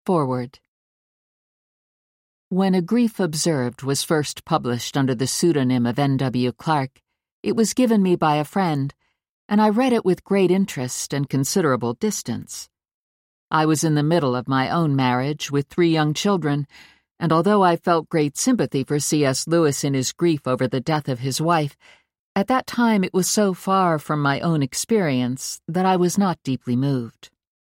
Forward. When A Grief Observed was first published under the pseudonym of N.W. Clark, it was given me by a friend, and I read it with great interest and considerable distance. I was in the middle of my own marriage with 3 young children, and although I felt great sympathy for C.S. Lewis in his grief over the death of his wife, at that time it was so far from my own experience that I was not deeply moved.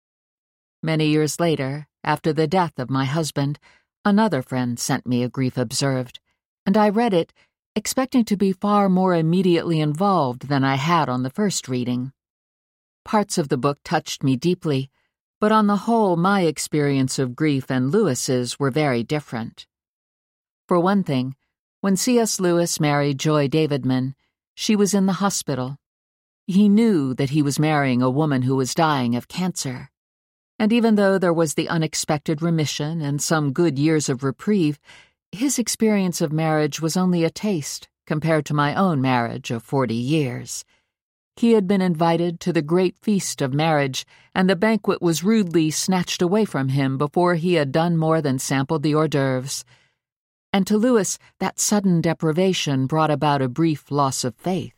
Many years later, after the death of my husband, another friend sent me A Grief Observed, and I read it, expecting to be far more immediately involved than I had on the first reading. Parts of the book touched me deeply, but on the whole my experience of grief and Lewis's were very different. For one thing, when C.S. Lewis married Joy Davidman, she was in the hospital. He knew that he was marrying a woman who was dying of cancer. And even though there was the unexpected remission and some good years of reprieve, his experience of marriage was only a taste compared to my own marriage of 40 years. He had been invited to the great feast of marriage, and the banquet was rudely snatched away from him before he had done more than sampled the hors d'oeuvres. And to Lewis, that sudden deprivation brought about a brief loss of faith.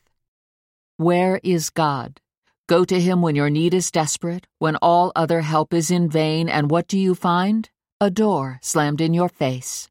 Where is God? Go to him when your need is desperate, when all other help is in vain, and what do you find? A door slammed in your face.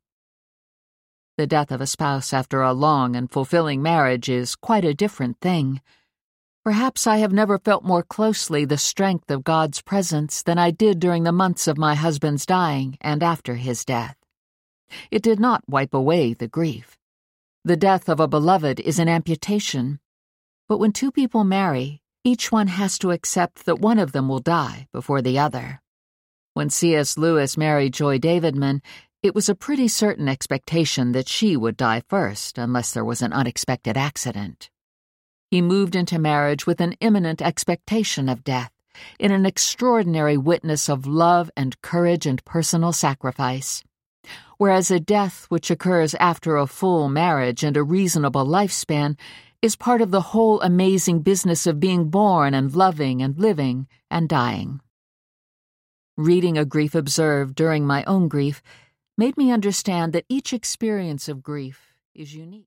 The death of a spouse after a long and fulfilling marriage is quite a different thing. Perhaps I have never felt more closely the strength of God's presence than I did during the months of my husband's dying and after his death. It did not wipe away the grief. The death of a beloved is an amputation. But when 2 people marry, each one has to accept that one of them will die before the other. When C.S. Lewis married Joy Davidman, it was a pretty certain expectation that she would die first unless there was an unexpected accident. He moved into marriage with an imminent expectation of death, in an extraordinary witness of love and courage and personal sacrifice. Whereas a death which occurs after a full marriage and a reasonable lifespan is part of the whole amazing business of being born and loving and living and dying. Reading A Grief Observed during my own grief made me understand that each experience of grief is unique.